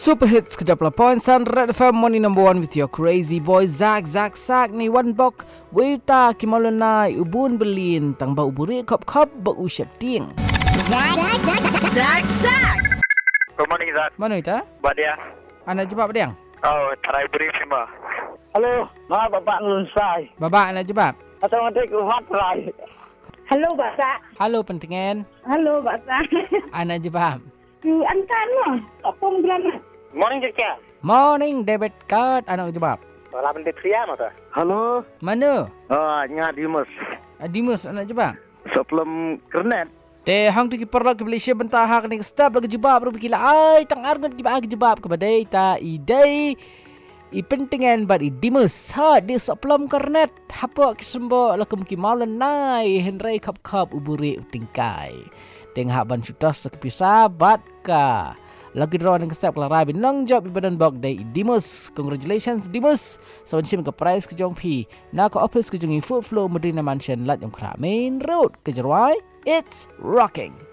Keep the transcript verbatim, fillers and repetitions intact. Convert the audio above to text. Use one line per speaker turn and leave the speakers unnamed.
Super Hits ke dua puluh poin Red F M Morning number one with your crazy boy Zak Zak Zak ni one bok Wita kimalunai ubun belin tang ba uburi kop kop ba usyap ting
Zak Zak Zak Zak.
Good morning, Zak.
Mana ita?
Badia.
Anak jebab diang?
Oh, try brief ma.
Hello, ma bapak Nunsai.
Babak anak jebab?
Assalamualaikum warahmatullahi.
Hello, Bapak.
Halo pentingan.
Hello, Bapak.
Anak jebab?
You antan lah. Topong granat.
Morning, Jekya.
Morning debit card anak jebab.
Lapan di Tria mata. Halo.
Mana?
Oh, nyat Dimas.
Dimus anak jebab?
Sebelum kernet.
Teh hang tu kiper ke Malaysia bentah hak ni step lagi jebab ru pikir ai tang argan ki bagi jebab ke badai ta idai i pentingan bad i dimus ha di sebelum kernet apa kesembo la kem ki malan nai henry kap kap uburi utingkai teng hak ban chutas ke pisabat ka lagi draw dengan step la rabi nang job ibadan bok dai dimus. Congratulations dimus sawan sim ke prize ke jong pi na ko office ke jong food flow Medina Mansion lat yang kra main road ke jerwai. It's rocking.